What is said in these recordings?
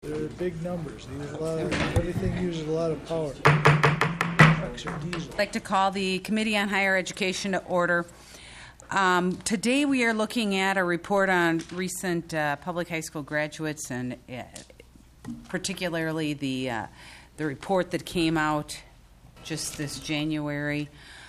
They're big numbers. They use a lot of, everything uses a lot of power. Trucks are diesel. I'd like to call the Committee on Higher Education to order. Today we are looking at a report on recent public high school graduates, and particularly the report that came out just this January.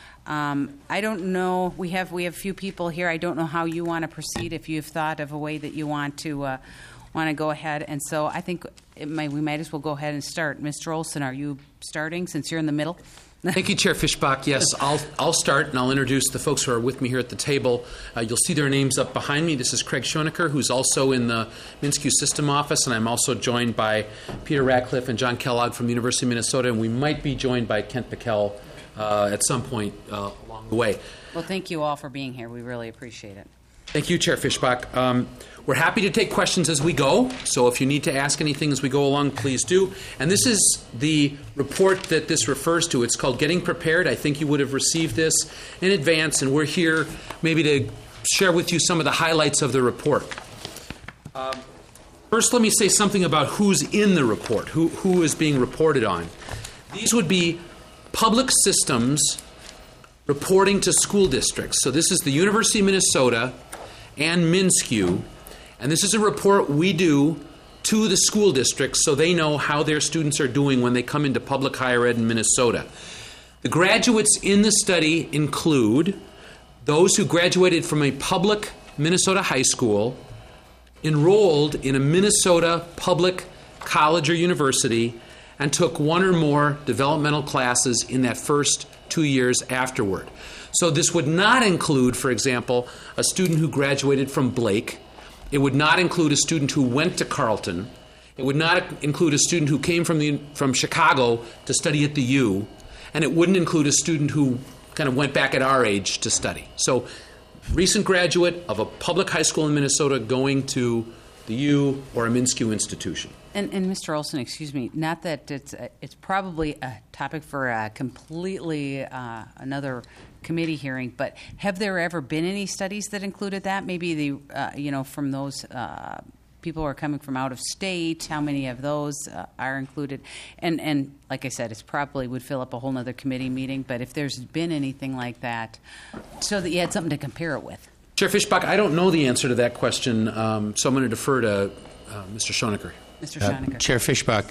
I don't know. We have a few people here. I don't know how you want to proceed. If you've thought of a way that you want to go ahead, and so I think we might as well go ahead and start. Mr. Olson, are you starting since you're in the middle? Thank you, Chair Fischbach. Yes, I'll start, and I'll introduce the folks who are with me here at the table. You'll see their names up behind me. This is Craig Schoenecker, who's also in the MnSCU System Office, and I'm also joined by Peter Ratcliffe and John Kellogg from the University of Minnesota, and we might be joined by Kent Pickell at some point along the way. Well, thank you all for being here. We really appreciate it. Thank you, Chair Fischbach. We're happy to take questions as we go, so if you need to ask anything as we go along, please do. And this is the report that this refers to. It's called Getting Prepared. I think you would have received this in advance, and we're here maybe to share with you some of the highlights of the report. First, let me say something about who's in the report, who is being reported on. These would be public systems reporting to school districts. So this is the University of Minnesota and MnSCU, and this is a report we do to the school districts so they know how their students are doing when they come into public higher ed in Minnesota. The graduates in the study include those who graduated from a public Minnesota high school, enrolled in a Minnesota public college or university, and took one or more developmental classes in that first 2 years afterward. So this would not include, for example, a student who graduated from Blake. It would not include a student who went to Carleton. It would not include a student who came from Chicago to study at the U. And it wouldn't include a student who kind of went back at our age to study. So recent graduate of a public high school in Minnesota going to the U or a MnSCU institution. And Mr. Olson, excuse me, not that it's probably a topic for a completely another committee hearing, but have there ever been any studies that included that? Maybe from those people who are coming from out of state, how many of those are included? And like I said, it's probably would fill up a whole other committee meeting, but if there's been anything like that, so that you had something to compare it with. Chair Fischbach, I don't know the answer to that question, so I'm going to defer to Mr. Schoenecker. Mr. Schoenecker. Chair Fischbach,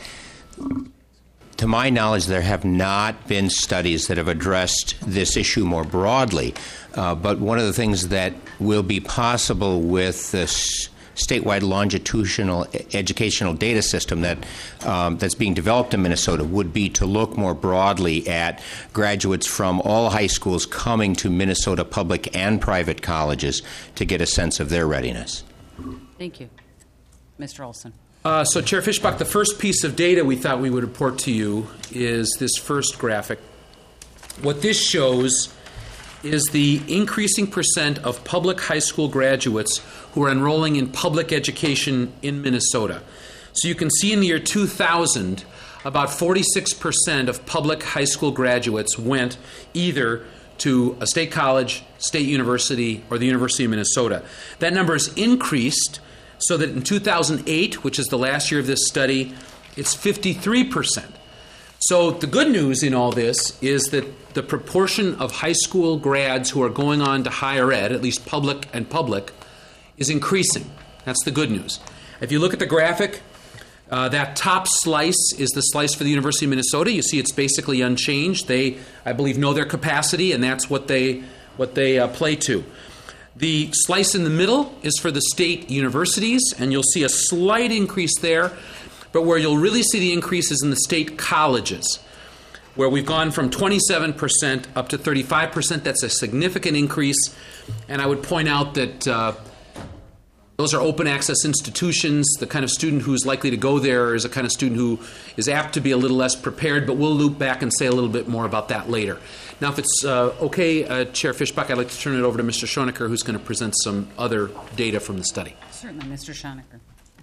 to my knowledge, there have not been studies that have addressed this issue more broadly. But one of the things that will be possible with this statewide longitudinal educational data system that's being developed in Minnesota would be to look more broadly at graduates from all high schools coming to Minnesota public and private colleges to get a sense of their readiness. Thank you. Mr. Olson. So, Chair Fischbach, the first piece of data we thought we would report to you is this first graphic. What this shows is the increasing percent of public high school graduates who are enrolling in public education in Minnesota. So you can see in the year 2000, about 46% of public high school graduates went either to a state college, state university, or the University of Minnesota. That number has increased so that in 2008, which is the last year of this study, it's 53%. So the good news in all this is that the proportion of high school grads who are going on to higher ed, at least public and public, is increasing. That's the good news. If you look at the graphic, that top slice is the slice for the University of Minnesota. You see it's basically unchanged. They, I believe, know their capacity, and that's what they play to. The slice in the middle is for the state universities, and you'll see a slight increase there. But where you'll really see the increase is in the state colleges, where we've gone from 27% up to 35%. That's a significant increase. And I would point out that those are open access institutions. The kind of student who's likely to go there is a kind of student who is apt to be a little less prepared, but we'll loop back and say a little bit more about that later. Now, if it's okay, Chair Fischbach, I'd like to turn it over to Mr. Schoenecker, who's going to present some other data from the study. Certainly, Mr. Schoenecker.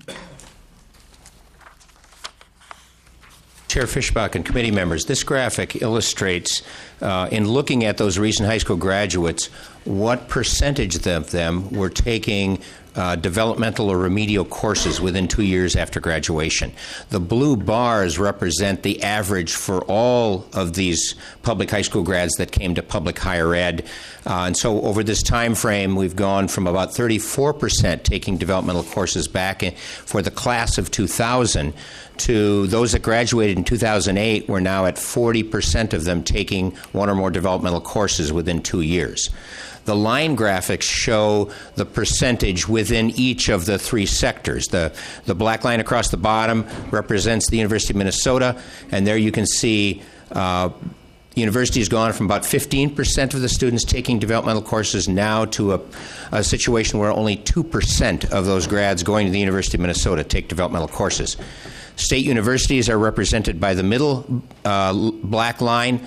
Chair Fischbach and committee members, this graphic illustrates, in looking at those recent high school graduates, what percentage of them were taking developmental or remedial courses within 2 years after graduation. The blue bars represent the average for all of these public high school grads that came to public higher ed. And so over this time frame, we've gone from about 34% taking developmental courses back for the class of 2000 to those that graduated in 2008, we're now at 40% of them taking one or more developmental courses within 2 years. The line graphics show the percentage within each of the three sectors. The black line across the bottom represents the University of Minnesota, and there you can see the university has gone from about 15% of the students taking developmental courses now to a situation where only 2% of those grads going to the University of Minnesota take developmental courses. State universities are represented by the middle black line.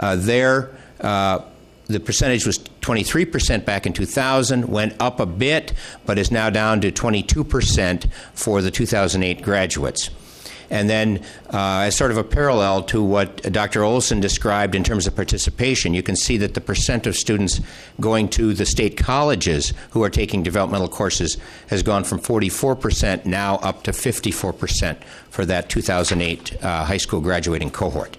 The percentage was 23% back in 2000, went up a bit, but is now down to 22% for the 2008 graduates. And then, as sort of a parallel to what Dr. Olson described in terms of participation, you can see that the percent of students going to the state colleges who are taking developmental courses has gone from 44% now up to 54% for that 2008 high school graduating cohort.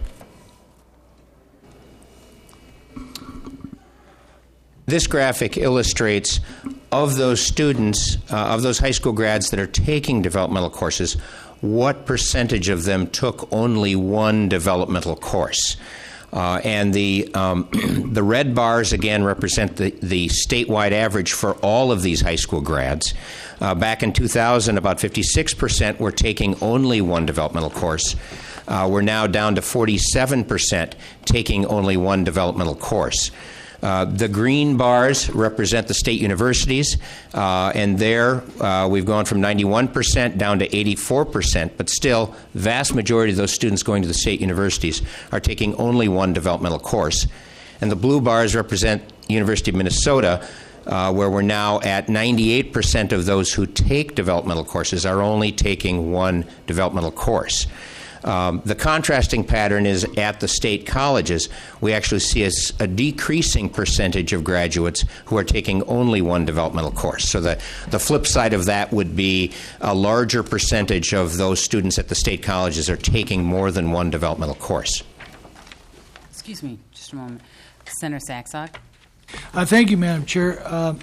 This graphic illustrates of those students, of those high school grads that are taking developmental courses, what percentage of them took only one developmental course. And the red bars, again, represent the statewide average for all of these high school grads. Back in 2000, about 56% were taking only one developmental course. We're now down to 47% taking only one developmental course. The green bars represent the state universities, and there we've gone from 91% down to 84%, but still, vast majority of those students going to the state universities are taking only one developmental course. And the blue bars represent University of Minnesota, where we're now at 98% of those who take developmental courses are only taking one developmental course. The contrasting pattern is at the state colleges. We actually see a decreasing percentage of graduates who are taking only one developmental course. So the flip side of that would be a larger percentage of those students at the state colleges are taking more than one developmental course. Excuse me, just a moment. Senator Saxog. Thank you, Madam Chair.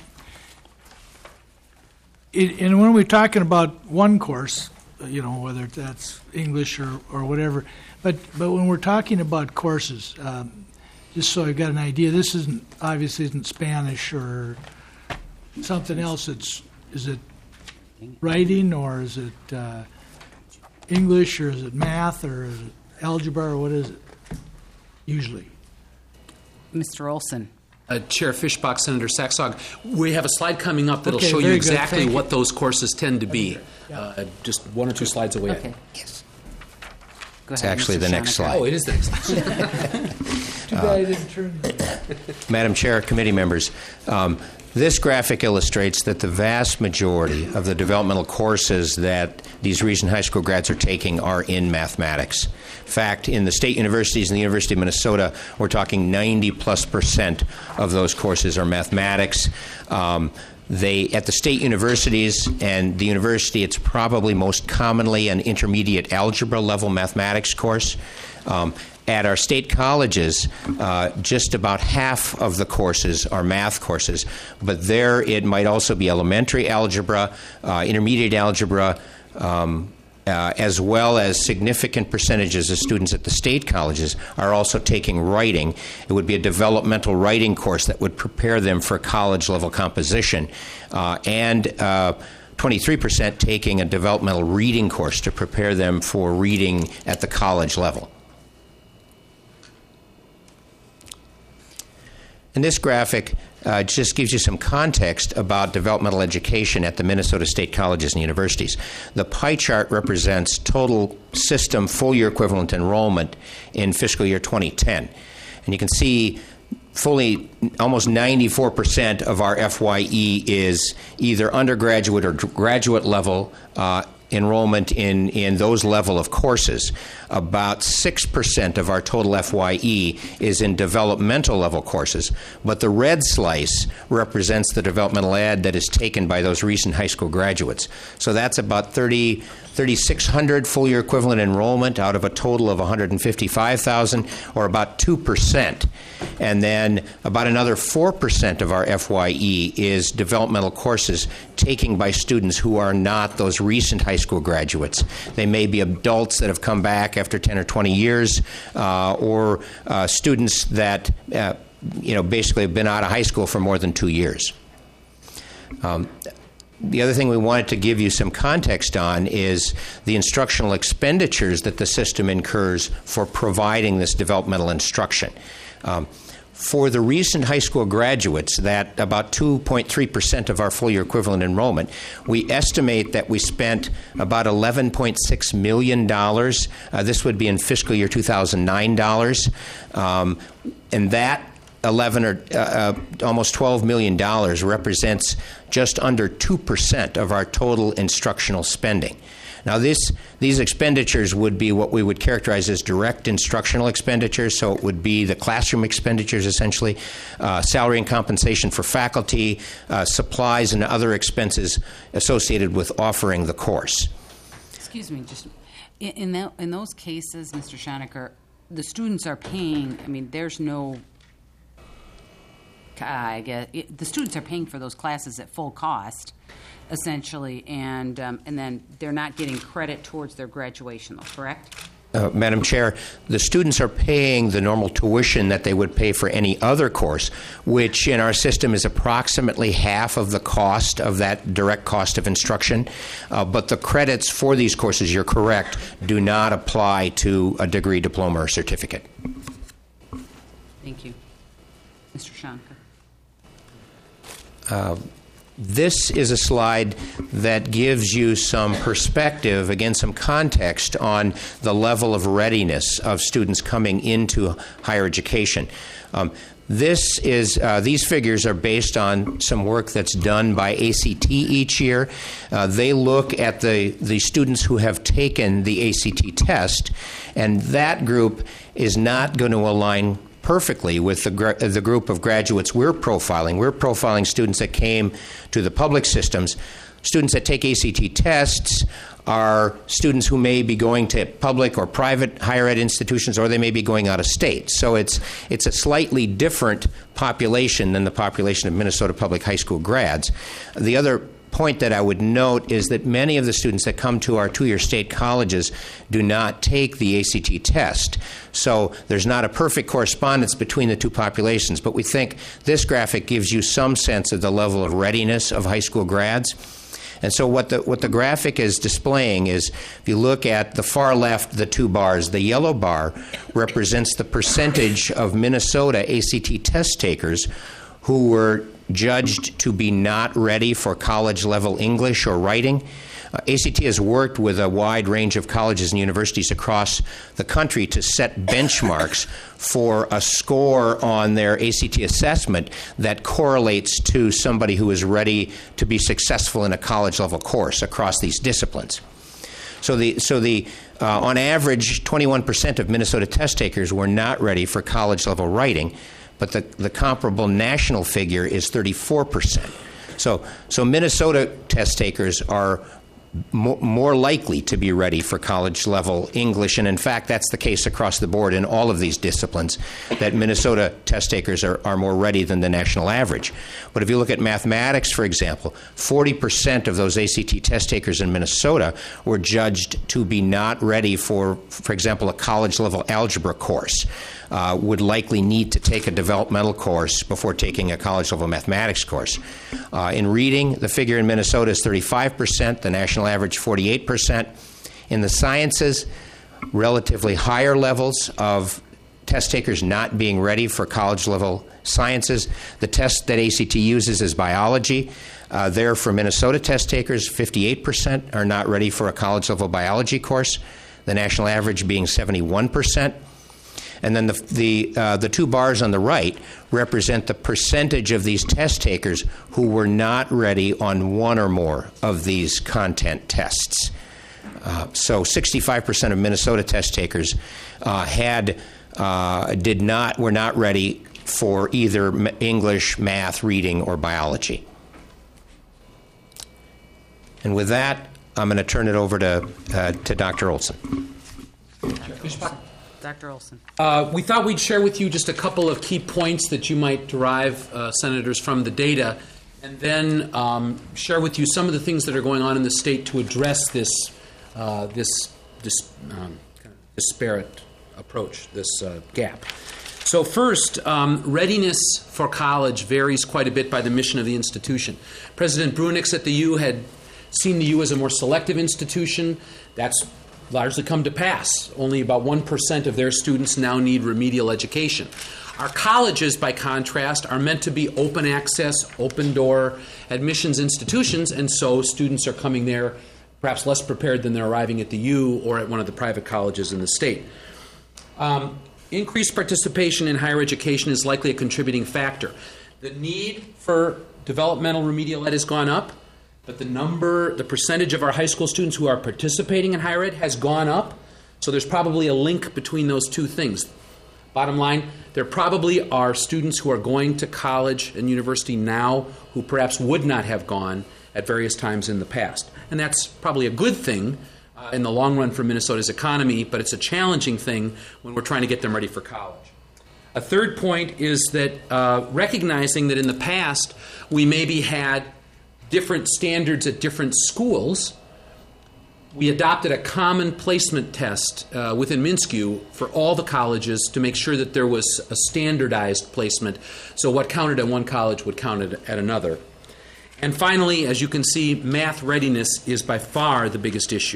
And when we're talking about one course, whether that's English or whatever. But when we're talking about courses, just so I've got an idea, this obviously isn't Spanish or something else. Is it writing, or is it English, or is it math, or is it algebra, or what is it usually? Mr. Olson. Chair Fishbach, Senator Saxog, we have a slide coming up that'll show you very exactly good. what those courses tend to be. Yeah. Just one or two slides away. Okay. Yes. Go It's ahead, actually Mr. the next Schoenecker. slide. Oh, it is the next slide. Too bad I didn't turn. Madam Chair, committee members, this graphic illustrates that the vast majority of the developmental courses that these recent high school grads are taking are in mathematics. In fact, in the state universities and the University of Minnesota, we're talking 90+% of those courses are mathematics. At the state universities and the university, it's probably most commonly an intermediate algebra level mathematics course. At our state colleges, just about half of the courses are math courses, but there it might also be elementary algebra, intermediate algebra, as well as significant percentages of students at the state colleges are also taking writing. It would be a developmental writing course that would prepare them for college-level composition, and 23% taking a developmental reading course to prepare them for reading at the college level. And this graphic just gives you some context about developmental education at the Minnesota State Colleges and Universities. The pie chart represents total system full-year equivalent enrollment in fiscal year 2010. And you can see fully almost 94% of our FYE is either undergraduate or graduate level enrollment in those level of courses. About 6% of our total FYE is in developmental level courses, but the red slice represents the developmental ed that is taken by those recent high school graduates. So that's about 3,600 full-year equivalent enrollment out of a total of 155,000, or about 2%. And then about another 4% of our FYE is developmental courses taken by students who are not those recent high school graduates. They may be adults that have come back after 10 or 20 years, or students that basically have been out of high school for more than 2 years. The other thing we wanted to give you some context on is the instructional expenditures that the system incurs for providing this developmental instruction. For the recent high school graduates, that about 2.3% of our full-year equivalent enrollment, we estimate that we spent about $11.6 million. This would be in fiscal year 2009 dollars. And that 11 or almost $12 million represents just under 2% of our total instructional spending. Now, these expenditures would be what we would characterize as direct instructional expenditures, so it would be the classroom expenditures, essentially, salary and compensation for faculty, supplies and other expenses associated with offering the course. Excuse me, just in those cases, Mr. Schoenecker, the students are paying, there's no... the students are paying for those classes at full cost, essentially, and then they're not getting credit towards their graduation, though, correct? Madam Chair, the students are paying the normal tuition that they would pay for any other course, which in our system is approximately half of the cost of that direct cost of instruction. But the credits for these courses, you're correct, do not apply to a degree, diploma, or certificate. Thank you. Mr. Schoenecker. This is a slide that gives you some perspective, again, some context on the level of readiness of students coming into higher education. These figures are based on some work that's done by ACT each year. They look at the students who have taken the ACT test, and that group is not going to align perfectly with the group of graduates we're profiling. We're profiling students that came to the public systems. Students that take ACT tests are students who may be going to public or private higher ed institutions, or they may be going out of state. So it's a slightly different population than the population of Minnesota public high school grads. The other point that I would note is that many of the students that come to our two-year state colleges do not take the ACT test. So there's not a perfect correspondence between the two populations, but we think this graphic gives you some sense of the level of readiness of high school grads. And so what the graphic is displaying is, if you look at the far left, the two bars, the yellow bar represents the percentage of Minnesota ACT test takers who were judged to be not ready for college-level English or writing. ACT has worked with a wide range of colleges and universities across the country to set benchmarks for a score on their ACT assessment that correlates to somebody who is ready to be successful in a college-level course across these disciplines. So on average, 21% of Minnesota test takers were not ready for college-level writing, but the comparable national figure is 34%. So Minnesota test takers are more likely to be ready for college-level English, and in fact, that's the case across the board in all of these disciplines, that Minnesota test takers are more ready than the national average. But if you look at mathematics, for example, 40% of those ACT test takers in Minnesota were judged to be not ready for example, a college-level algebra course. Would likely need to take a developmental course before taking a college-level mathematics course. In reading, the figure in Minnesota is 35%, the national average 48%. In the sciences, relatively higher levels of test takers not being ready for college-level sciences. The test that ACT uses is biology. There, for Minnesota test takers, 58% are not ready for a college-level biology course, the national average being 71%. And then the two bars on the right represent the percentage of these test takers who were not ready on one or more of these content tests. So 65% of Minnesota test takers were not ready for either English, math, reading, or biology. And with that, I'm going to turn it over to Dr. Olson. Dr. Olson. We thought we'd share with you just a couple of key points that you might derive, Senators, from the data, and then share with you some of the things that are going on in the state to address this disparate approach, this gap. So first, readiness for college varies quite a bit by the mission of the institution. President Brunix at the U had seen the U as a more selective institution. That's largely come to pass. Only about 1% of their students now need remedial education. Our colleges, by contrast, are meant to be open access, open door admissions institutions, and so students are coming there perhaps less prepared than they're arriving at the U or at one of the private colleges in the state. Increased participation in higher education is likely a contributing factor. The need for developmental remedial ed has gone up, but the percentage of our high school students who are participating in higher ed has gone up. So there's probably a link between those two things. Bottom line, there probably are students who are going to college and university now who perhaps would not have gone at various times in the past. And that's probably a good thing in the long run for Minnesota's economy, but it's a challenging thing when we're trying to get them ready for college. A third point is that recognizing that in the past we maybe had different standards at different schools, we adopted a common placement test within MnSCU for all the colleges to make sure that there was a standardized placement, so what counted at one college would count at another. And finally, as you can see, math readiness is by far the biggest issue.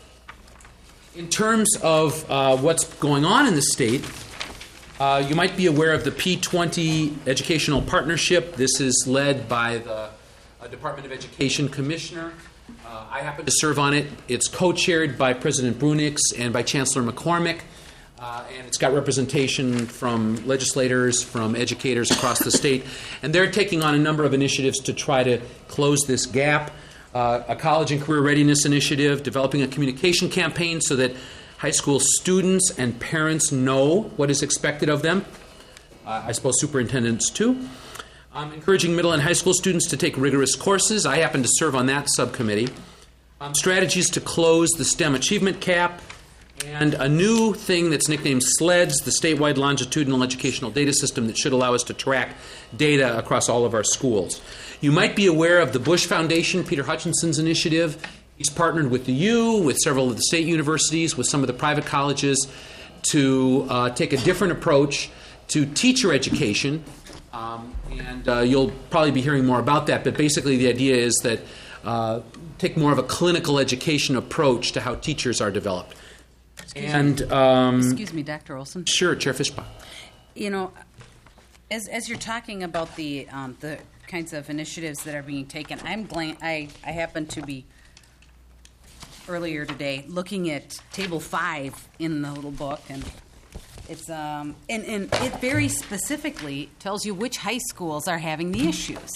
In terms of what's going on in the state, you might be aware of the P20 Educational Partnership. This is led by the Department of Education Commissioner. I happen to serve on it. It's co-chaired by President Brunix and by Chancellor McCormick, and it's got representation from legislators, from educators across the state, and they're taking on a number of initiatives to try to close this gap. A college and career readiness initiative, developing a communication campaign so that high school students and parents know what is expected of them. I suppose superintendents too. Encouraging middle and high school students to take rigorous courses. I happen to serve on that subcommittee. Strategies to close the STEM achievement gap, and a new thing that's nicknamed SLEDS, the statewide longitudinal educational data system that should allow us to track data across all of our schools. You might be aware of the Bush Foundation, Peter Hutchinson's initiative. He's partnered with the U, with several of the state universities, with some of the private colleges to take a different approach to teacher education. And you'll probably be hearing more about that, but basically the idea is that take more of a clinical education approach to how teachers are developed. Excuse me, Dr. Olson. Sure, Chair Fishbach. You know, as you're talking about the kinds of initiatives that are being taken, I happen to be earlier today looking at Table 5 in the little book, and it's and it very specifically tells you which high schools are having the issues.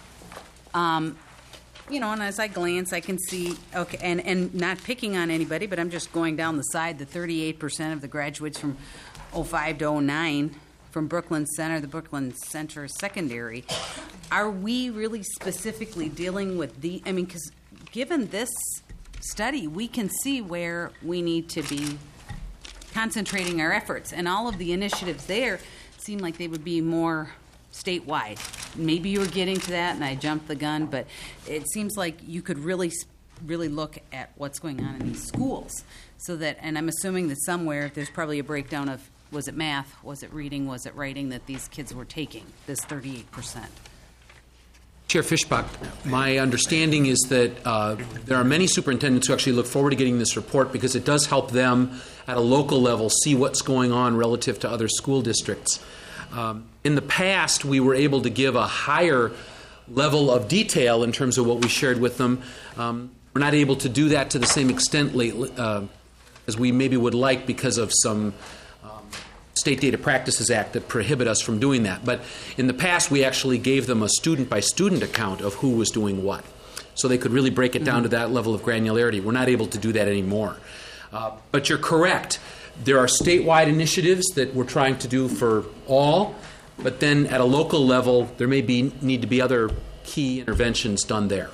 You know, and as I glance, I can see, okay, and not picking on anybody, but I'm just going down the side, the 38% of the graduates from 05 to 09 from Brooklyn Center, the Brooklyn Center Secondary, are we really specifically dealing with because given this study, we can see where we need to be concentrating our efforts, and all of the initiatives there seem like they would be more statewide. Maybe you were getting to that and I jumped the gun, but it seems like you could really look at what's going on in these schools. So that, and I'm assuming that somewhere there's probably a breakdown of, was it math, was it reading, was it writing that these kids were taking, this 38%. Chair Fishbach, my understanding is that there are many superintendents who actually look forward to getting this report because it does help them at a local level see what's going on relative to other school districts. In the past, we were able to give a higher level of detail in terms of what we shared with them. We're not able to do that to the same extent lately, as we maybe would like because of some State Data Practices Act that prohibit us from doing that. But in the past, we actually gave them a student-by-student account of who was doing what. so they could really break it down to that level of granularity. We're not able to do that anymore. But you're correct. There are statewide initiatives that we're trying to do for all, but then at a local level, there may need to be other key interventions done there.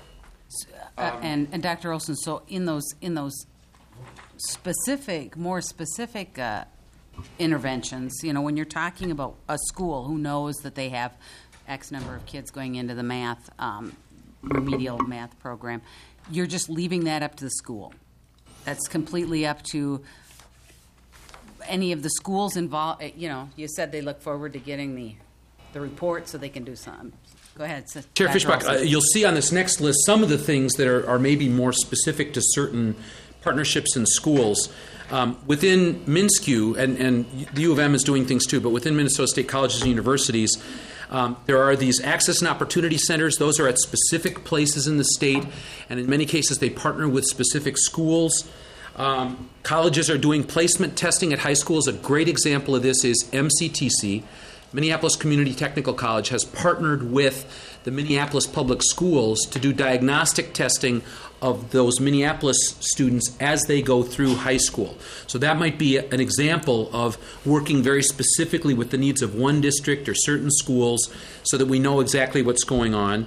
And Dr. Olson, so in those more specific interventions, when you're talking about a school who knows that they have X number of kids going into the remedial math program, you're just leaving that up to the school. That's completely up to any of the schools involved. You said they look forward to getting the report so they can do something. Go ahead. Chair Fishbach, you'll see on this next list some of the things that are maybe more specific to certain partnerships in schools. Within MnSCU, and the U of M is doing things too, but within Minnesota State colleges and universities, there are these access and opportunity centers. Those are at specific places in the state, and in many cases they partner with specific schools. Colleges are doing placement testing at high schools. A great example of this is MCTC. Minneapolis Community Technical College has partnered with the Minneapolis Public Schools to do diagnostic testing of those Minneapolis students as they go through high school. So that might be an example of working very specifically with the needs of one district or certain schools so that we know exactly what's going on.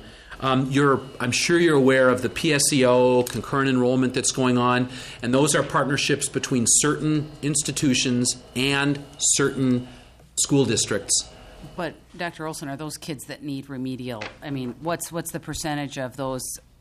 I'm sure you're aware of the PSEO, concurrent enrollment that's going on, and those are partnerships between certain institutions and certain school districts. But Dr. Olson, are those kids that need remedial? I mean, what's the percentage of those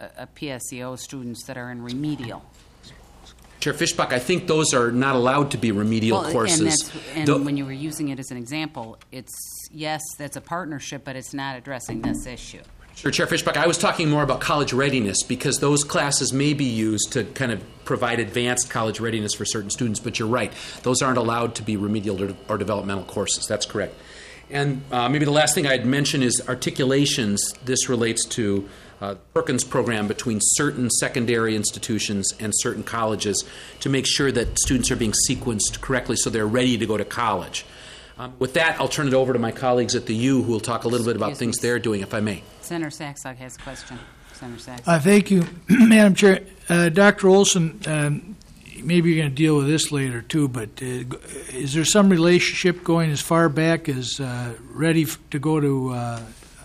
PSEO students that are in remedial? Chair Fishbach, I think those are not allowed to be remedial courses. And when you were using it as an example, that's a partnership, but it's not addressing this issue. Sure, Chair Fishbach. I was talking more about college readiness because those classes may be used to kind of provide advanced college readiness for certain students, but you're right. Those aren't allowed to be remedial or developmental courses. That's correct. And maybe the last thing I'd mention is articulations. This relates to Perkins program between certain secondary institutions and certain colleges to make sure that students are being sequenced correctly so they're ready to go to college. With that, I'll turn it over to my colleagues at the U who will talk a little bit about things they're doing, if I may. Senator Saxog has a question. Senator Saxog. Thank you, Madam Chair. Dr. Olson, maybe you're going to deal with this later too, but is there some relationship going as far back as ready to go to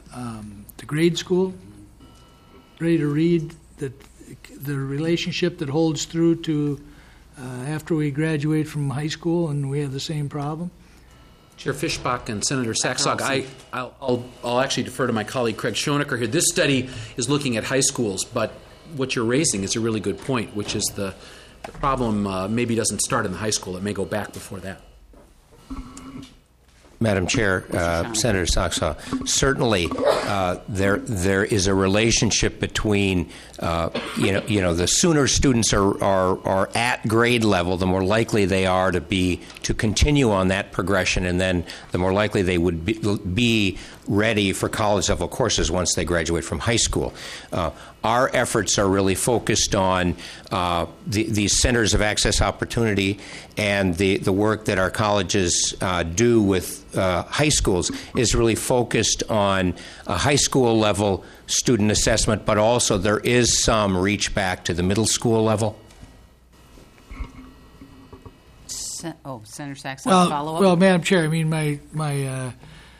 grade school, ready to read, that the relationship that holds through to after we graduate from high school and we have the same problem? Chair Fishbach and Senator Saxog, I'll actually defer to my colleague Craig Schoenecker here. This study is looking at high schools, but what you're raising is a really good point, which is the problem maybe doesn't start in the high school. It may go back before that. Madam Chair, Senator Saxog, certainly there is a relationship between the sooner students are at grade level, the more likely they are to continue on that progression, and then the more likely they would be ready for college level courses once they graduate from high school. Our efforts are really focused on these centers of access opportunity, and the work that our colleges do with high schools is really focused on high school level student assessment, but also there is some reach back to the middle school level. Senator Saxon, follow-up? Well, Madam Chair, I mean, my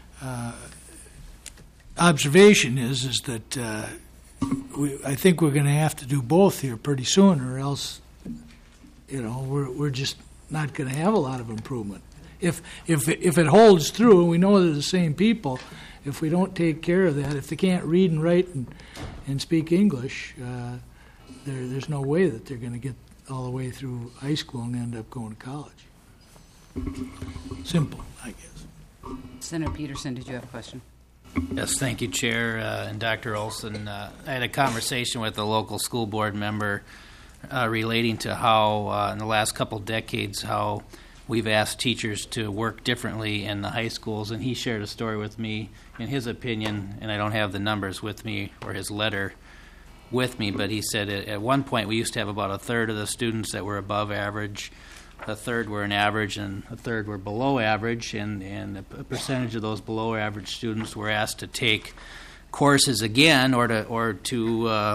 observation is that I think we're going to have to do both here pretty soon, or else, we're just not going to have a lot of improvement. If it holds through, and we know they're the same people, if we don't take care of that, if they can't read and write and speak English, there's no way that they're going to get all the way through high school and end up going to college. Simple, I guess. Senator Peterson, did you have a question? Yes, thank you, Chair and Dr. Olson. I had a conversation with a local school board member relating to how, in the last couple decades, how we've asked teachers to work differently in the high schools, and he shared a story with me, in his opinion, and I don't have the numbers with me or his letter with me, but he said at one point we used to have about a third of the students that were above average, a third were an average, and a third were below average, and a percentage of those below average students were asked to take courses again or to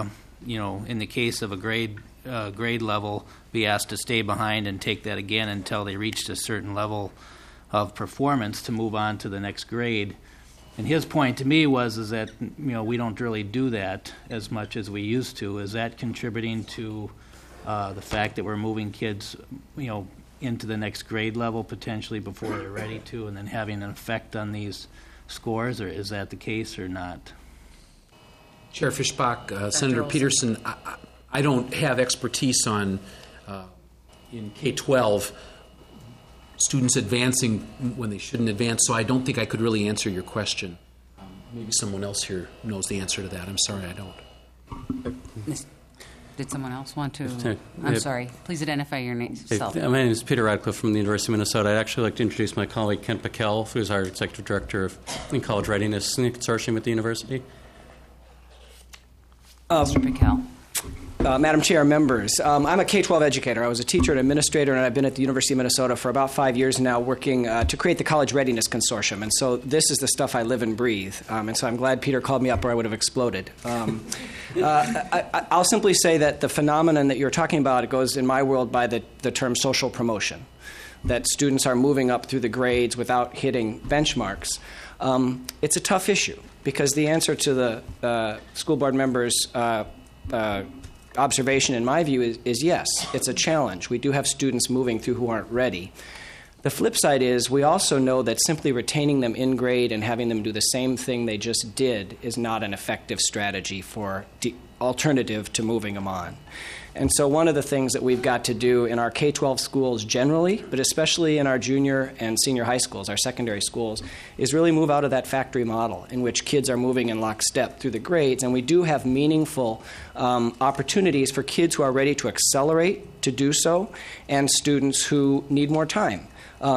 in the case of a grade level, be asked to stay behind and take that again until they reached a certain level of performance to move on to the next grade. And his point to me is that we don't really do that as much as we used to. Is that contributing to the fact that we're moving kids into the next grade level potentially before they're ready to, and then having an effect on these scores, or is that the case or not? Chair Fischbach, Senator Olson. Peterson, I don't have expertise on in K-12 students advancing when they shouldn't advance, so I don't think I could really answer your question. Maybe someone else here knows the answer to that. I'm sorry, I don't. Did someone else want to? Sorry. I'm sorry. Please identify yourself. My name is Peter Radcliffe from the University of Minnesota. I'd actually like to introduce my colleague Kent Packel, who is our Executive Director of College Readiness in the consortium at the university. Mr. Packel. Madam Chair, members, I'm a K-12 educator. I was a teacher and administrator, and I've been at the University of Minnesota for about 5 years now working to create the College Readiness Consortium. And so this is the stuff I live and breathe. And so I'm glad Peter called me up or I would have exploded. I'll simply say that the phenomenon that you're talking about, it goes in my world by the term social promotion, that students are moving up through the grades without hitting benchmarks. It's a tough issue because the answer to the school board members' observation, in my view, is yes, it's a challenge. We do have students moving through who aren't ready. The flip side is we also know that simply retaining them in grade and having them do the same thing they just did is not an effective strategy for alternative to moving them on. And so one of the things that we've got to do in our K-12 schools generally, but especially in our junior and senior high schools, our secondary schools, is really move out of that factory model in which kids are moving in lockstep through the grades. And we do have meaningful opportunities for kids who are ready to accelerate to do so and students who need more time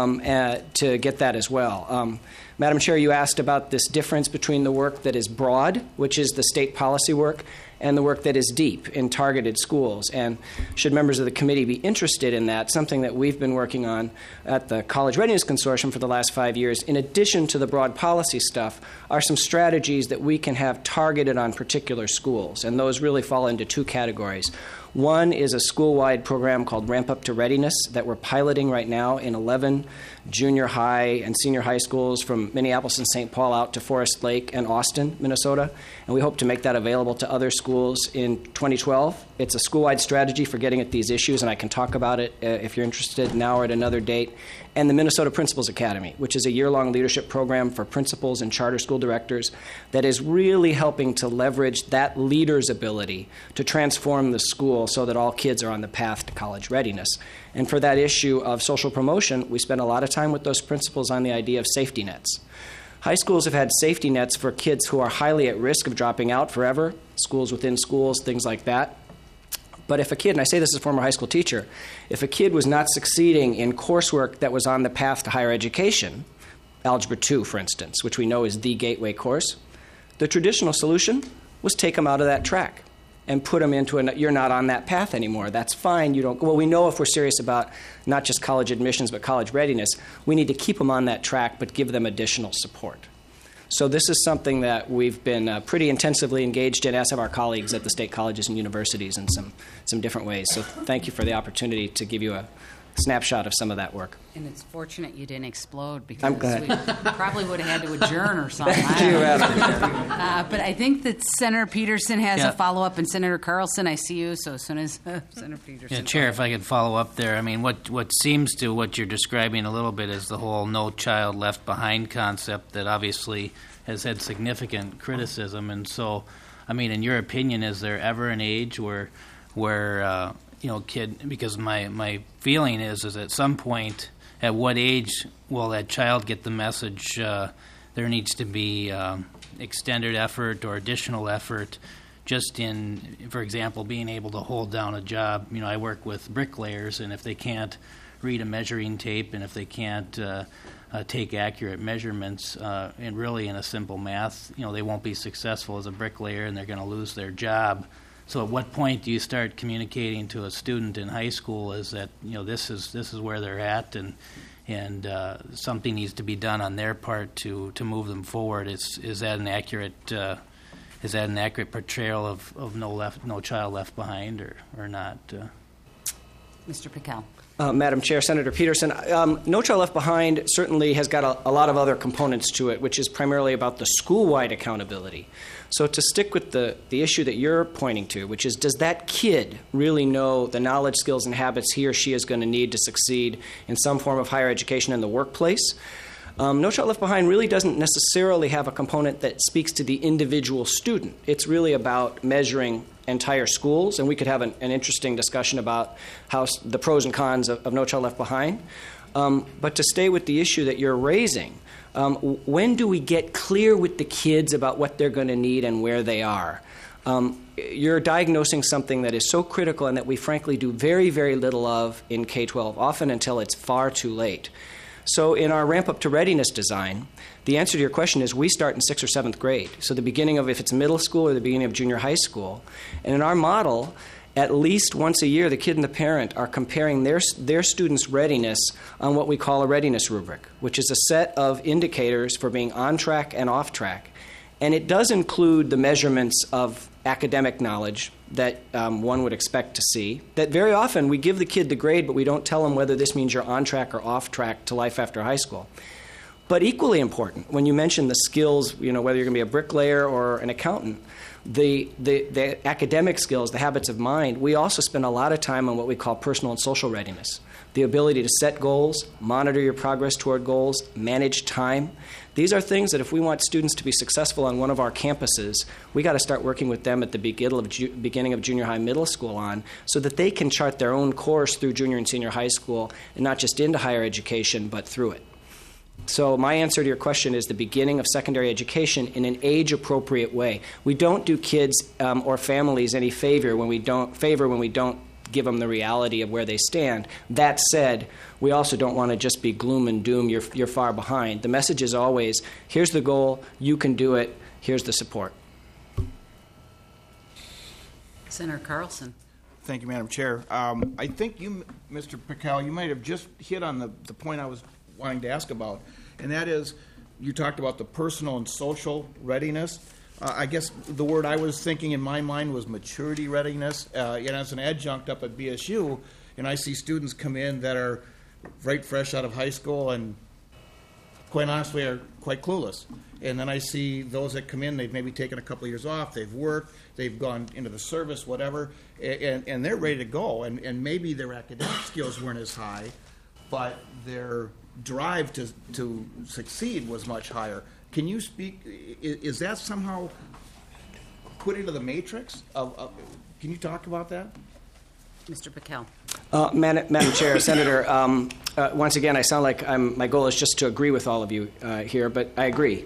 to get that as well. Madam Chair, you asked about this difference between the work that is broad, which is the state policy work, and the work that is deep in targeted schools. And should members of the committee be interested in that, something that we've been working on at the College Readiness Consortium for the last 5 years, in addition to the broad policy stuff, are some strategies that we can have targeted on particular schools. And those really fall into two categories. One is a school-wide program called Ramp Up to Readiness that we're piloting right now in 11 junior high and senior high schools from Minneapolis and St. Paul out to Forest Lake and Austin, Minnesota. And we hope to make that available to other schools in 2012. It's a school-wide strategy for getting at these issues, and I can talk about it if you're interested now or at another date. And the Minnesota Principals Academy, which is a year-long leadership program for principals and charter school directors that is really helping to leverage that leader's ability to transform the school so that all kids are on the path to college readiness. And for that issue of social promotion, we spend a lot of time with those principals on the idea of safety nets. High schools have had safety nets for kids who are highly at risk of dropping out forever, schools within schools, things like that. But if a kid, and I say this as a former high school teacher, if a kid was not succeeding in coursework that was on the path to higher education, Algebra 2, for instance, which we know is the gateway course, the traditional solution was take them out of that track and put them into you're not on that path anymore. That's fine. We know if we're serious about not just college admissions but college readiness, we need to keep them on that track but give them additional support. So this is something that we've been pretty intensively engaged in, as have our colleagues at the state colleges and universities in some different ways. So thank you for the opportunity to give you a snapshot of some of that work. And it's fortunate you didn't explode because I'm glad. we probably would have had to adjourn or something. Thank you, But I think that Senator Peterson has a follow-up, and Senator Carlson, I see you, so as soon as Senator Peterson... Yeah, Chair, if I could follow up there. I mean, what seems to, what you're describing a little bit is the whole no child left behind concept that obviously has had significant criticism. And so, I mean, in your opinion, is there ever an age where kid, because my feeling is at some point, at what age will that child get the message there needs to be extended effort or additional effort just in, for example, being able to hold down a job? You know, I work with bricklayers, and if they can't read a measuring tape and if they can't take accurate measurements and really in a simple math, they won't be successful as a bricklayer and they're going to lose their job. So at what point do you start communicating to a student in high school is that this is where they're at and something needs to be done on their part to move them forward? Is that an accurate is that an accurate portrayal of No Child Left Behind or not? Mr. Pickel. Madam Chair, Senator Peterson, No Child Left Behind certainly has got a lot of other components to it, which is primarily about the school-wide accountability. So to stick with the issue that you're pointing to, which is, does that kid really know the knowledge, skills, and habits he or she is going to need to succeed in some form of higher education in the workplace? No Child Left Behind really doesn't necessarily have a component that speaks to the individual student. It's really about measuring entire schools, and we could have an interesting discussion about how the pros and cons of No Child Left Behind. But to stay with the issue that you're raising, when do we get clear with the kids about what they're going to need and where they are? You're diagnosing something that is so critical and that we frankly do very, very little of in K-12, often until it's far too late. So in our Ramp Up to Readiness design, the answer to your question is we start in 6th or 7th grade. So the beginning of, if it's middle school or the beginning of junior high school. And in our model, at least once a year, the kid and the parent are comparing their student's readiness on what we call a readiness rubric, which is a set of indicators for being on track and off track. And it does include the measurements of academic knowledge that one would expect to see. That very often we give the kid the grade, but we don't tell them whether this means you're on track or off track to life after high school. But equally important, when you mention the skills, whether you're going to be a bricklayer or an accountant, the academic skills, the habits of mind, we also spend a lot of time on what we call personal and social readiness. The ability to set goals, monitor your progress toward goals, manage time. These are things that if we want students to be successful on one of our campuses, we got to start working with them at the beginning of junior high, middle school on, so that they can chart their own course through junior and senior high school, and not just into higher education, but through it. So my answer to your question is the beginning of secondary education in an age-appropriate way. We don't do kids or families any favor when we don't give them the reality of where they stand. That said, we also don't want to just be gloom and doom, you're far behind. The message is always, here's the goal, you can do it, here's the support. Senator Carlson. Thank you, Madam Chair. I think you, Mr. Pickel, you might have just hit on the point I was wanting to ask about, and that is, you talked about the personal and social readiness. I guess the word I was thinking in my mind was maturity readiness. As an adjunct up at BSU, I see students come in that are right fresh out of high school and quite honestly are quite clueless. And then I see those that come in, they've maybe taken a couple of years off, they've worked, they've gone into the service, whatever, and they're ready to go. And maybe their academic skills weren't as high, but their drive to succeed was much higher. Can you speak, is that somehow put into the matrix? Can you talk about that? Mr. Pickel. Madam Chair, Senator, once again, I sound like my goal is just to agree with all of you here, but I agree.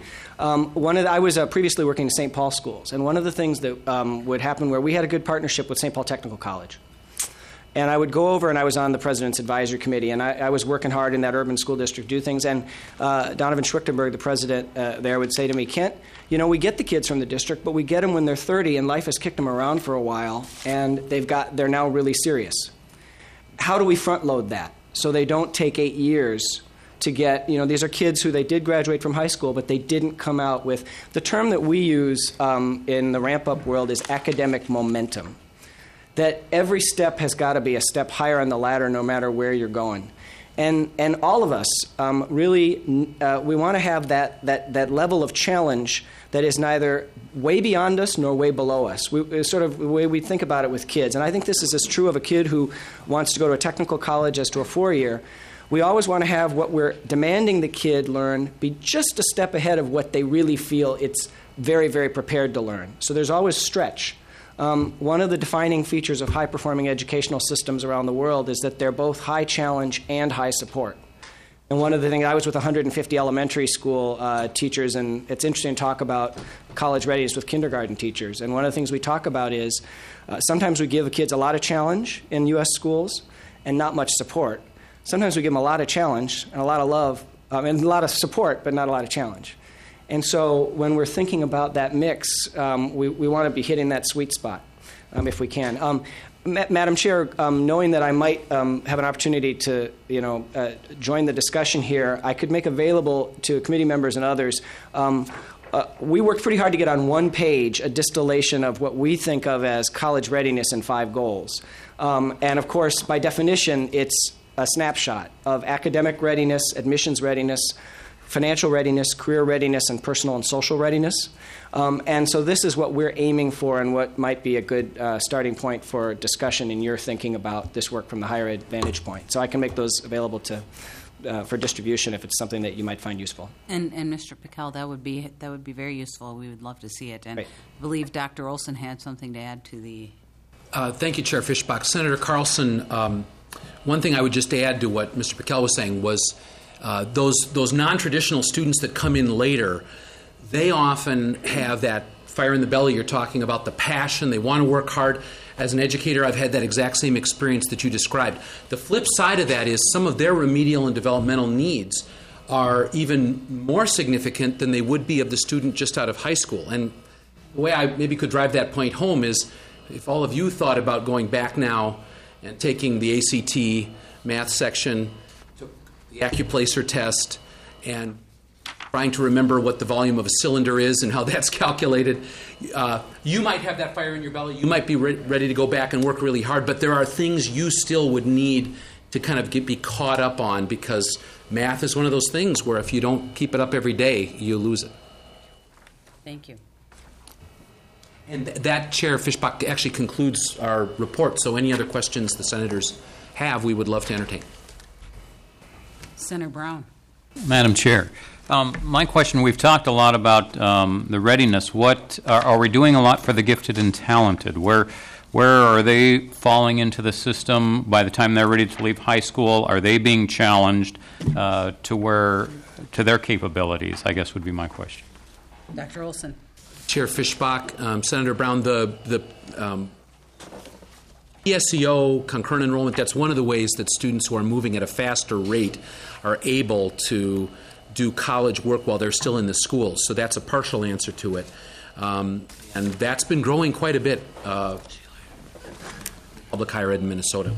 I was previously working in St. Paul schools, and one of the things that would happen where we had a good partnership with St. Paul Technical College. And I would go over, and I was on the President's Advisory Committee, and I was working hard in that urban school district, do things. And Donovan Schwichtenberg, the president there, would say to me, Kent, we get the kids from the district, but we get them when they're 30, and life has kicked them around for a while, and they're now really serious. How do we front load that so they don't take 8 years to get, these are kids who they did graduate from high school, but they didn't come out with, the term that we use in the ramp-up world is academic momentum. That every step has got to be a step higher on the ladder no matter where you're going. And all of us really, we want to have that level of challenge that is neither way beyond us nor way below us. It's sort of the way we think about it with kids. And I think this is as true of a kid who wants to go to a technical college as to a 4-year. We always want to have what we're demanding the kid learn be just a step ahead of what they really feel it's very, very prepared to learn. So there's always stretch. One of the defining features of high-performing educational systems around the world is that they're both high challenge and high support. And one of the things, I was with 150 elementary school teachers, and it's interesting to talk about college readiness with kindergarten teachers. And one of the things we talk about is sometimes we give the kids a lot of challenge in U.S. schools and not much support. Sometimes we give them a lot of challenge and a lot of love and a lot of support, but not a lot of challenge. And so when we're thinking about that mix, we want to be hitting that sweet spot if we can. Madam Chair, knowing that I might have an opportunity to join the discussion here, I could make available to committee members and others we worked pretty hard to get on one page a distillation of what we think of as college readiness and 5 goals. And of course, by definition, it's a snapshot of academic readiness, admissions readiness, financial readiness, career readiness, and personal and social readiness. And so this is what we're aiming for and what might be a good starting point for discussion in your thinking about this work from the higher ed vantage point. So I can make those available for distribution if it's something that you might find useful. And Mr. Pickel, that would be very useful. We would love to see it. And Great. I believe Dr. Olson had something to add to the... Thank you, Chair Fischbach. Senator Carlson, one thing I would just add to what Mr. Pickel was saying was those non-traditional students that come in later, they often have that fire in the belly you're talking about, the passion, they want to work hard. As an educator, I've had that exact same experience that you described. The flip side of that is some of their remedial and developmental needs are even more significant than they would be of the student just out of high school. And the way I maybe could drive that point home is if all of you thought about going back now and taking the ACT math section, took the Accuplacer test, and trying to remember what the volume of a cylinder is and how that's calculated, you might have that fire in your belly. You might be ready to go back and work really hard, but there are things you still would need to kind of be caught up on, because math is one of those things where if you don't keep it up every day, you lose it. Thank you. And that, Chair Fischbach, actually concludes our report. So any other questions the senators have, we would love to entertain. Senator Brown. Madam Chair, my question, we've talked a lot about the readiness. What are we doing a lot for the gifted and talented? Where are they falling into the system by the time they're ready to leave high school? Are they being challenged to their capabilities, I guess would be my question. Dr. Olson. Chair Fischbach, Senator Brown, the PSEO, concurrent enrollment, that's one of the ways that students who are moving at a faster rate are able to do college work while they're still in the schools. So that's a partial answer to it. And that's been growing quite a bit, public higher ed in Minnesota.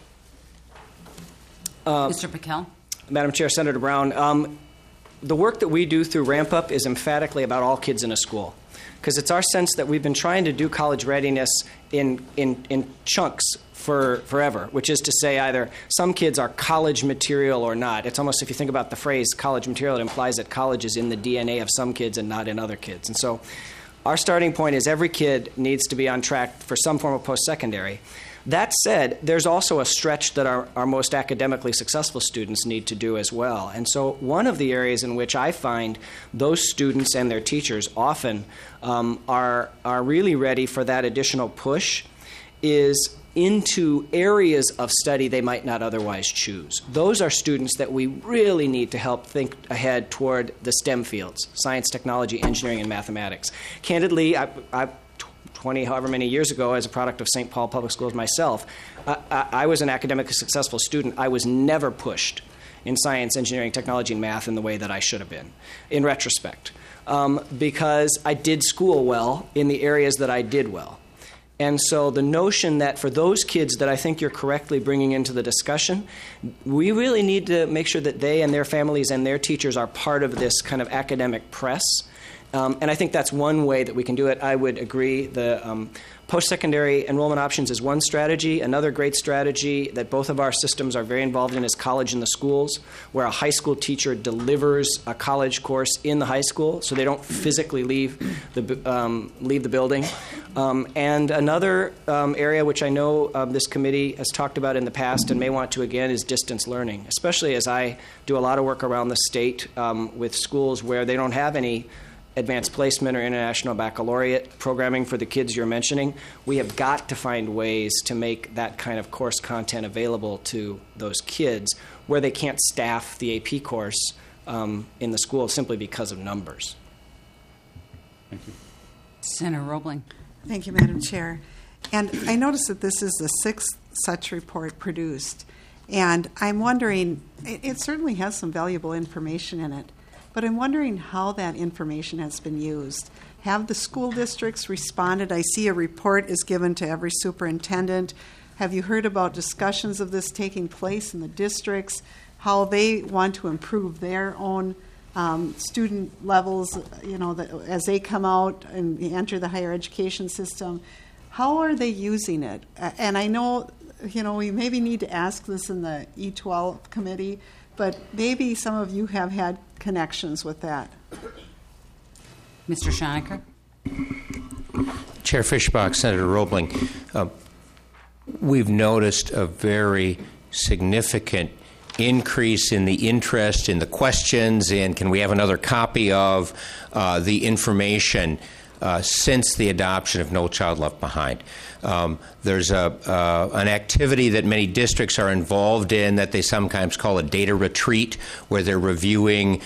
Mr. Pickel. Madam Chair, Senator Brown, the work that we do through Ramp Up is emphatically about all kids in a school, because it's our sense that we've been trying to do college readiness in chunks for forever, which is to say either some kids are college material or not. It's almost, if you think about the phrase college material, it implies that college is in the DNA of some kids and not in other kids. And so our starting point is every kid needs to be on track for some form of post-secondary. That said, there's also a stretch that our most academically successful students need to do as well. And so one of the areas in which I find those students and their teachers often are really ready for that additional push is into areas of study they might not otherwise choose. Those are students that we really need to help think ahead toward the STEM fields, science, technology, engineering, and mathematics. Candidly, I 20 however many years ago, as a product of St. Paul Public Schools myself, I was an academically successful student. I was never pushed in science, engineering, technology, and math in the way that I should have been, in retrospect, because I did school well in the areas that I did well. And so the notion that for those kids that I think you're correctly bringing into the discussion, we really need to make sure that they and their families and their teachers are part of this kind of academic press. And I think that's one way that we can do it. I would agree. The post-secondary enrollment options is one strategy. Another great strategy that both of our systems are very involved in is college in the schools, where a high school teacher delivers a college course in the high school, so they don't physically leave the building. And another area which I know this committee has talked about in the past and may want to again is distance learning, especially as I do a lot of work around the state with schools where they don't have any advanced placement or international baccalaureate programming for the kids you're mentioning. We have got to find ways to make that kind of course content available to those kids where they can't staff the AP course in the school simply because of numbers. Thank you. Senator Roebling. Thank you, Madam Chair. And I noticed that this is the 6th such report produced. And I'm wondering, it certainly has some valuable information in it, but I'm wondering how that information has been used. Have the school districts responded? I see a report is given to every superintendent. Have you heard about discussions of this taking place in the districts, how they want to improve their own student levels, as they come out and enter the higher education system, how are they using it? And I know, we maybe need to ask this in the E12 committee, but maybe some of you have had connections with that. Mr. Schonecker? Chair Fischbach, Senator Roebling, we've noticed a very significant increase in the interest in the questions and can we have another copy of the information since the adoption of No Child Left Behind. There's an activity that many districts are involved in that they sometimes call a data retreat, where they're reviewing,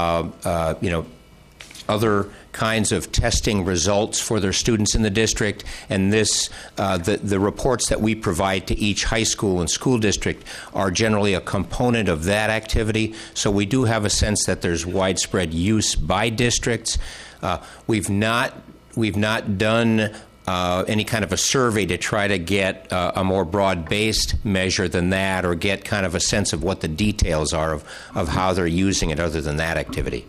other kinds of testing results for their students in the district, and the reports that we provide to each high school and school district are generally a component of that activity. So we do have a sense that there's widespread use by districts. We've not done any kind of a survey to try to get a more broad-based measure than that, or get kind of a sense of what the details are of how they're using it other than that activity.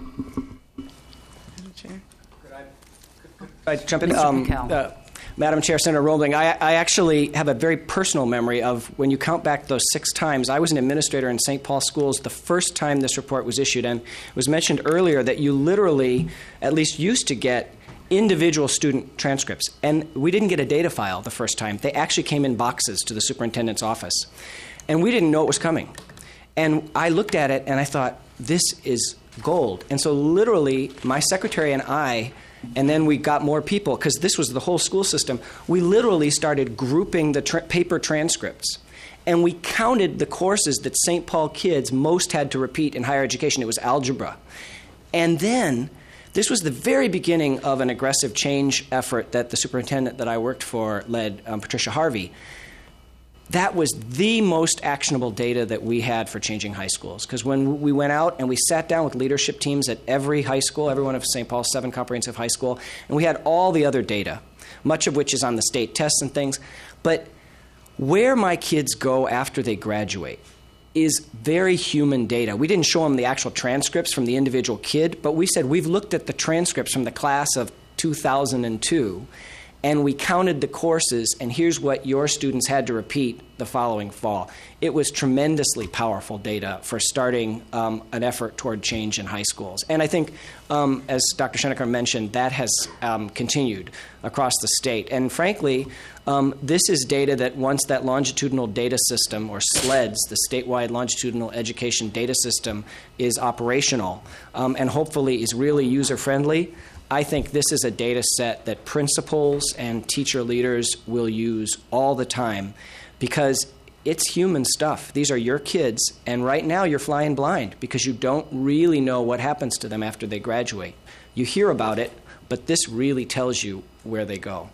I jump in? Mr. Pickel. Madam Chair, Senator Roebling, I actually have a very personal memory of when you count back those 6 times. I was an administrator in St. Paul schools the first time this report was issued, and it was mentioned earlier that you literally, at least used to get individual student transcripts. And we didn't get a data file the first time. They actually came in boxes to the superintendent's office. And we didn't know it was coming. And I looked at it and I thought, this is gold. And so literally, my secretary and I, and then we got more people, because this was the whole school system, we literally started grouping the paper transcripts. And we counted the courses that St. Paul kids most had to repeat in higher education. It was algebra. And then, this was the very beginning of an aggressive change effort that the superintendent that I worked for led, Patricia Harvey. That was the most actionable data that we had for changing high schools. Because when we went out and we sat down with leadership teams at every high school, every one of St. Paul's 7 comprehensive high school, and we had all the other data, much of which is on the state tests and things. But where my kids go after they graduate is very human data. We didn't show them the actual transcripts from the individual kid, but we said we've looked at the transcripts from the class of 2002, and we counted the courses, and here's what your students had to repeat the following fall. It was tremendously powerful data for starting an effort toward change in high schools. And I think, as Dr. Schonecker mentioned, that has continued across the state. And frankly, this is data that once that longitudinal data system, or SLEDS, the statewide longitudinal education data system, is operational and hopefully is really user-friendly, I think this is a data set that principals and teacher leaders will use all the time, because it's human stuff. These are your kids, and right now you're flying blind because you don't really know what happens to them after they graduate. You hear about it, but this really tells you where they go.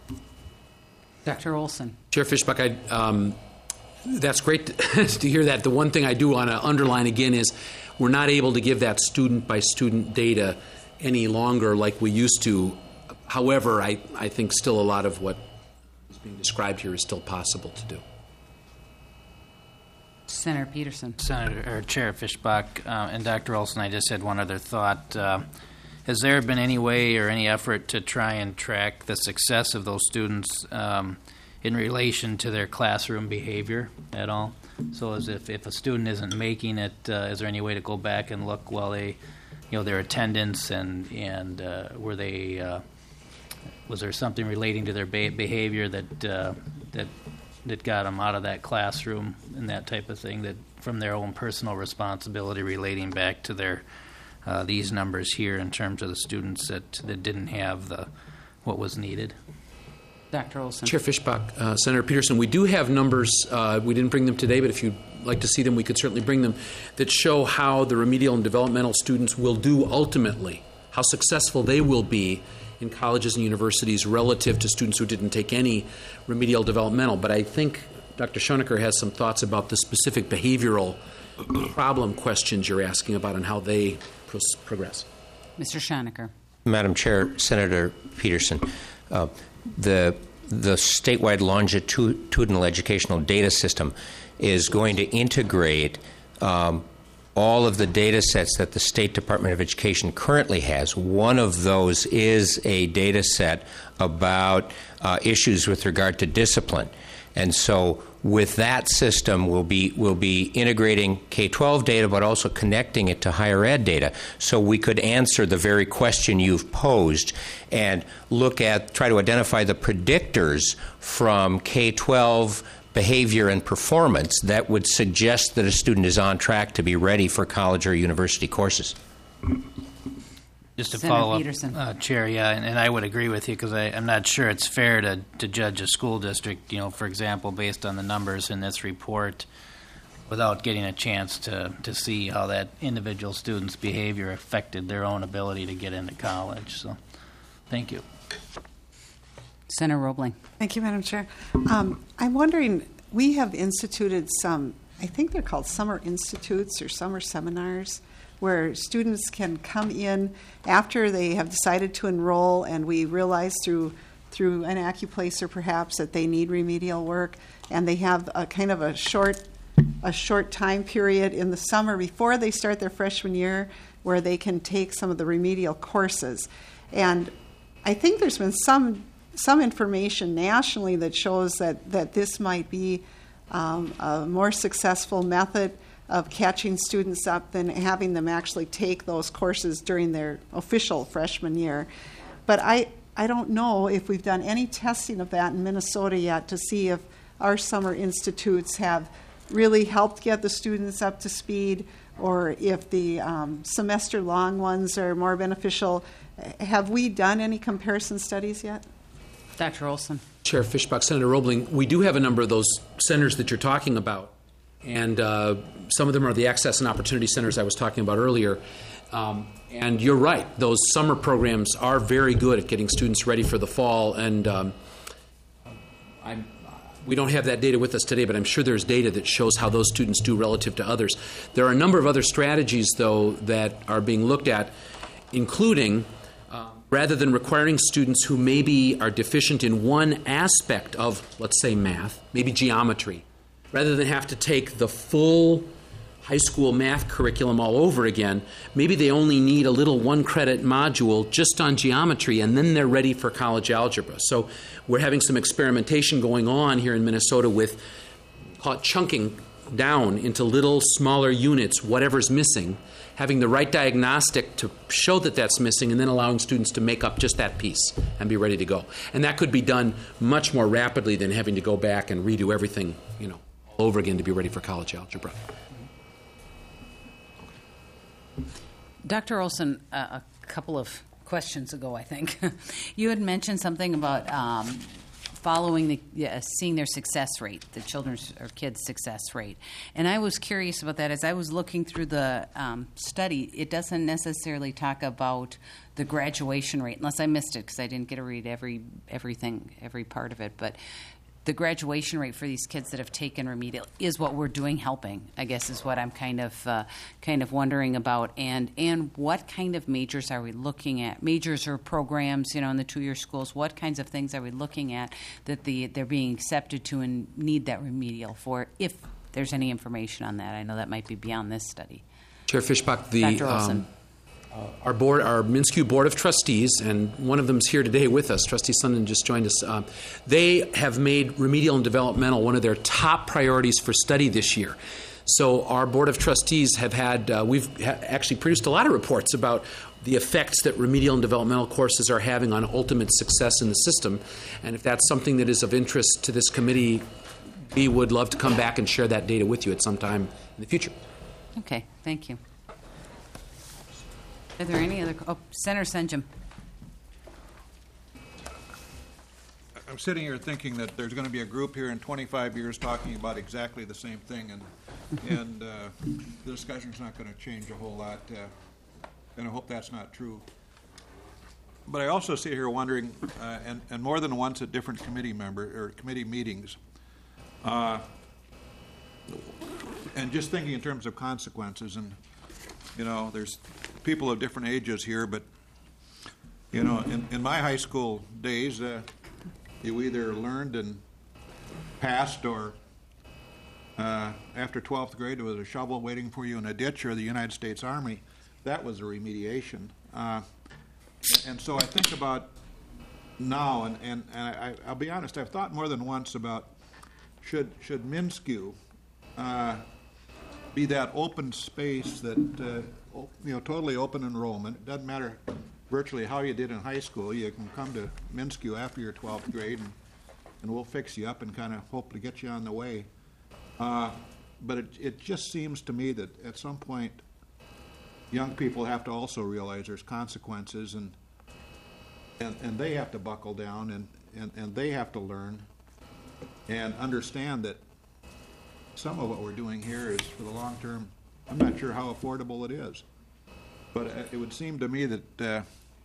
Dr. Olson. Chair Fischbach, that's great to hear that. The one thing I do want to underline again is we're not able to give that student-by-student data any longer like we used to. However, I think still a lot of what is being described here is still possible to do. Senator Peterson. Chair Fischbach and Dr. Olson, I just had one other thought. Has there been any way or any effort to try and track the success of those students in relation to their classroom behavior at all? So as if a student isn't making it, is there any way to go back and look while they, their attendance and were they was there something relating to their behavior that got them out of that classroom and that type of thing, that from their own personal responsibility relating back to their these numbers here in terms of the students that didn't have what was needed? Dr. Olson. Chair Fischbach, Senator Peterson, we do have numbers, we didn't bring them today, but if you'd like to see them, we could certainly bring them, that show how the remedial and developmental students will do ultimately, how successful they will be in colleges and universities relative to students who didn't take any remedial developmental. But I think Dr. Schonecker has some thoughts about the specific behavioral problem questions you're asking about and how they progress. Mr. Schonecker. Madam Chair, Senator Peterson, the statewide longitudinal educational data system is going to integrate all all of the data sets that the State Department of Education currently has. One of those is a data set about issues with regard to discipline. And so with that system, we'll be integrating K-12 data, but also connecting it to higher ed data, so we could answer the very question you've posed and try to identify the predictors from K-12 behavior and performance that would suggest that a student is on track to be ready for college or university courses. Just to Senator follow Peterson. up, Chair, yeah, and I would agree with you because I'm not sure it's fair to judge a school district, for example, based on the numbers in this report without getting a chance to see how that individual student's behavior affected their own ability to get into college. So, thank you. Senator Roebling. Thank you, Madam Chair. I'm wondering, we have instituted some, I think they're called summer institutes or summer seminars, where students can come in after they have decided to enroll, and we realize through an AccuPlacer perhaps that they need remedial work, and they have a kind of a short time period in the summer before they start their freshman year where they can take some of the remedial courses. And I think there's been some information nationally that shows that this might be a more successful method of catching students up than having them actually take those courses during their official freshman year. But I don't know if we've done any testing of that in Minnesota yet to see if our summer institutes have really helped get the students up to speed, or if the semester-long ones are more beneficial. Have we done any comparison studies yet? Dr. Olson. Chair Fishbach, Senator Roebling, we do have a number of those centers that you're talking about. And some of them are the access and opportunity centers I was talking about earlier. And you're right, those summer programs are very good at getting students ready for the fall. And we don't have that data with us today, but I'm sure there's data that shows how those students do relative to others. There are a number of other strategies, though, that are being looked at, including rather than requiring students who maybe are deficient in one aspect of, let's say, math, maybe geometry, rather than have to take the full high school math curriculum all over again, maybe they only need a little one-credit module just on geometry, and then they're ready for college algebra. So we're having some experimentation going on here in Minnesota with, call it chunking down into little smaller units, whatever's missing, having the right diagnostic to show that that's missing, and then allowing students to make up just that piece and be ready to go. And that could be done much more rapidly than having to go back and redo everything, all over again to be ready for college algebra. Dr. Olson, a couple of questions ago, I think, you had mentioned something about seeing their success rate, the children's or kids' success rate. And I was curious about that. As I was looking through the study, it doesn't necessarily talk about the graduation rate, unless I missed it because I didn't get to read every part of it. But the graduation rate for these kids that have taken remedial is what we're doing helping, I guess, is what I'm kind of wondering about. And what kind of majors are we looking at? Majors or programs, in the two-year schools, what kinds of things are we looking at that they're being accepted to and need that remedial for, if there's any information on that? I know that might be beyond this study. Chair Fishbach, Dr. Olson. Our MnSCU Board of Trustees, and one of them is here today with us, Trustee Sundin just joined us, they have made remedial and developmental one of their top priorities for study this year. So our Board of Trustees have had, we've actually produced a lot of reports about the effects that remedial and developmental courses are having on ultimate success in the system. And if that's something that is of interest to this committee, we would love to come back and share that data with you at some time in the future. Okay, thank you. Are there any other? Senator Senjum. I'm sitting here thinking that there's going to be a group here in 25 years talking about exactly the same thing, and the discussion's not going to change a whole lot, and I hope that's not true. But I also sit here wondering, and more than once at different committee meetings, and just thinking in terms of consequences, and there's people of different ages here, but in my high school days, you either learned and passed or after 12th grade, there was a shovel waiting for you in a ditch or the United States Army. That was a remediation. And so I think about now, and I'll be honest, I've thought more than once about should MnSCU be that open space that, totally open enrollment. It doesn't matter virtually how you did in high school. You can come to MnSCU after your 12th grade, and we'll fix you up and kind of hope to get you on the way. But it just seems to me that at some point, young people have to also realize there's consequences, and they have to buckle down, and they have to learn and understand that some of what we're doing here is for the long term. I'm not sure how affordable it is, but it would seem to me that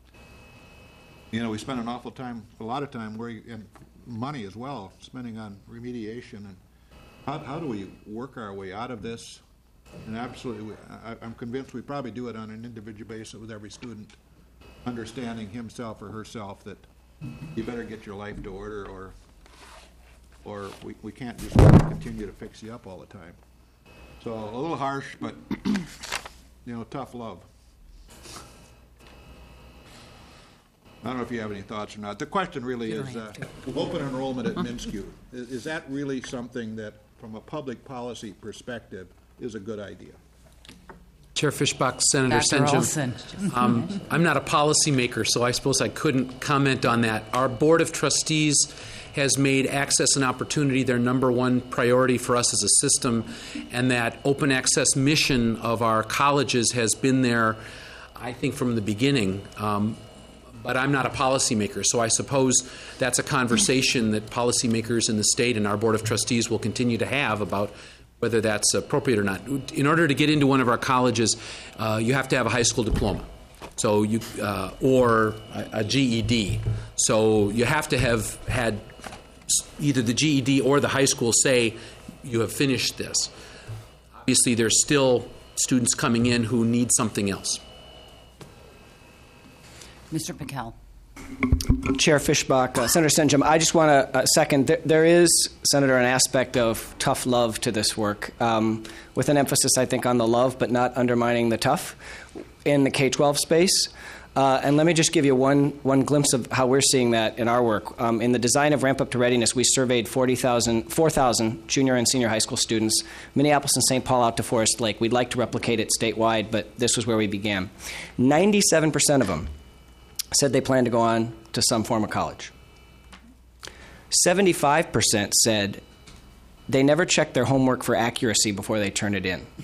we spend a lot of time and money as well, spending on remediation. And how do we work our way out of this? And absolutely, I'm convinced we probably do it on an individual basis with every student, understanding himself or herself that you better get your life to order, or we can't just continue to fix you up all the time. So a little harsh, but tough love. I don't know if you have any thoughts or not. The question really is open enrollment at MnSCU. Is that really something that, from a public policy perspective, is a good idea? Chair Fishbach, Senator Senjum. I'm not a policymaker, so I suppose I couldn't comment on that. Our Board of Trustees has made access and opportunity their number one priority for us as a system, and that open access mission of our colleges has been there, I think, from the beginning. But I'm not a policymaker, so I suppose that's a conversation that policymakers in the state and our Board of Trustees will continue to have about whether that's appropriate or not. In order to get into one of our colleges, you have to have a high school diploma, so or a GED. So you have to have had either the GED or the high school say you have finished this. Obviously, there's still students coming in who need something else. Mr. Pickel. Chair Fishbach, Senator Senjum, I just want to second, there is, Senator, an aspect of tough love to this work, with an emphasis, I think, on the love, but not undermining the tough in the K-12 space. And let me just give you one glimpse of how we're seeing that in our work. In the design of Ramp Up to Readiness, we surveyed 4,000 junior and senior high school students, Minneapolis and St. Paul out to Forest Lake. We'd like to replicate it statewide, but this was where we began. 97% of them said they plan to go on to some form of college. 75% said they never checked their homework for accuracy before they turn it in.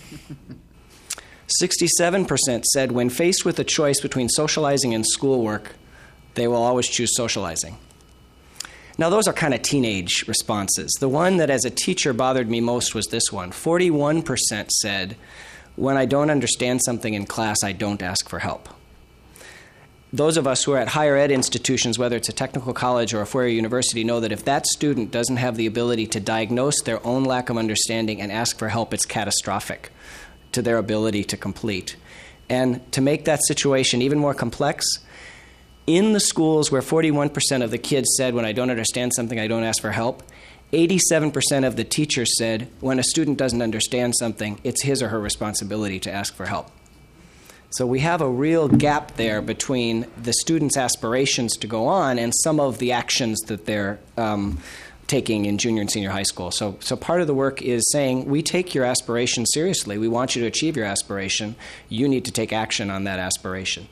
67% said when faced with a choice between socializing and schoolwork, they will always choose socializing. Now, those are kind of teenage responses. The one that as a teacher bothered me most was this one. 41% said, when I don't understand something in class, I don't ask for help. Those of us who are at higher ed institutions, whether it's a technical college or a four-year university, know that if that student doesn't have the ability to diagnose their own lack of understanding and ask for help, it's catastrophic to their ability to complete. And to make that situation even more complex, in the schools where 41% of the kids said, when I don't understand something, I don't ask for help, 87% of the teachers said, when a student doesn't understand something, it's his or her responsibility to ask for help. So we have a real gap there between the students' aspirations to go on and some of the actions that they're taking in junior and senior high school. So part of the work is saying, we take your aspiration seriously. We want you to achieve your aspiration. You need to take action on that aspiration.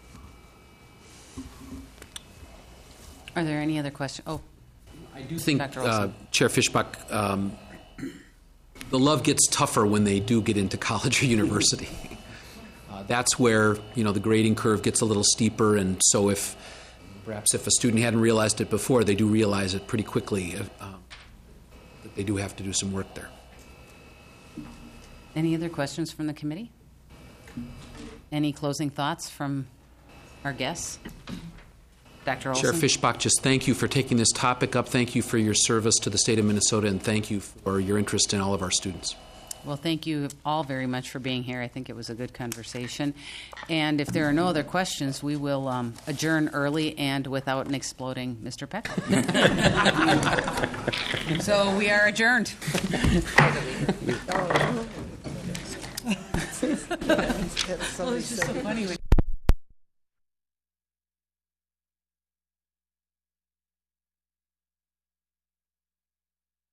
Are there any other questions? Oh, I do think, Chair Fishbach, the love gets tougher when they do get into college or university. That's where, the grading curve gets a little steeper, and so perhaps if a student hadn't realized it before, they do realize it pretty quickly, that they do have to do some work there. any other questions from the committee? Any closing thoughts from our guests? Dr. Olson? Chair Fishbach, just thank you for taking this topic up. Thank you for your service to the state of Minnesota, and thank you for your interest in all of our students. Well, thank you all very much for being here. I think it was a good conversation. And if there are no other questions, we will adjourn early and without an exploding Mr. Peck. So we are adjourned. It's so Well, it's just so funny.